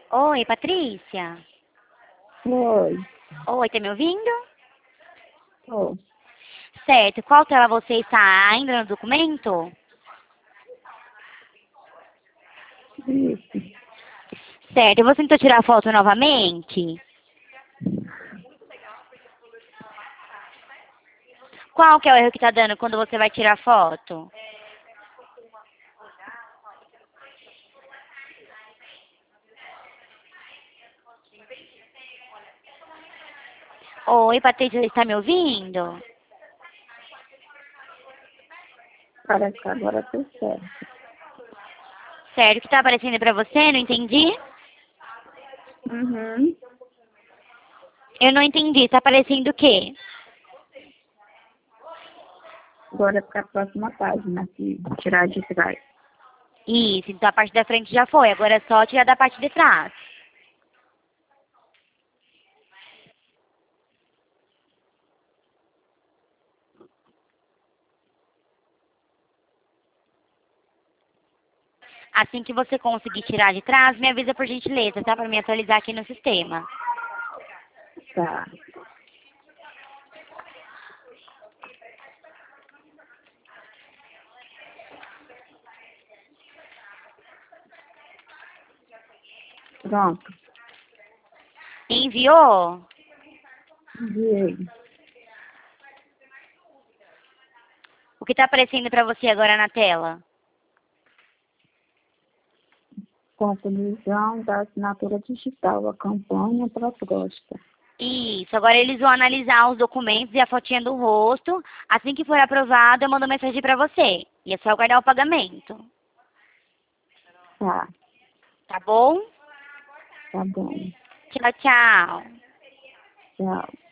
Oi, Patrícia. Oi, Oi, tá me ouvindo? tô. Certo. Qual tela você está ainda no documento? Isso. Certo. Você tentou tirar a foto novamente? Qual que é o erro que tá dando quando você vai tirar a foto? Oi, Patrícia, você está me ouvindo? Parece que agora tá certo. Certo. O que tá aparecendo pra você? Não entendi? Uhum. Eu não entendi. Tá aparecendo o quê? Agora para a próxima página aqui, tirar de trás. Isso. Então a parte da frente já foi. Agora é só tirar da parte de trás. Assim que você conseguir tirar de trás, me avisa por gentileza, tá? Pra me atualizar aqui no sistema. Tá. Pronto. Enviou? Enviei. O que tá aparecendo pra você agora na tela? Conclusão da assinatura digital, a campanha proposta. Isso. Agora eles vão analisar os documentos e a fotinha do rosto. Assim que for aprovado, eu mando mensagem pra você. E é só aguardar o pagamento. Tá, Tá bom? tá bom. Tchau, tchau. Tchau.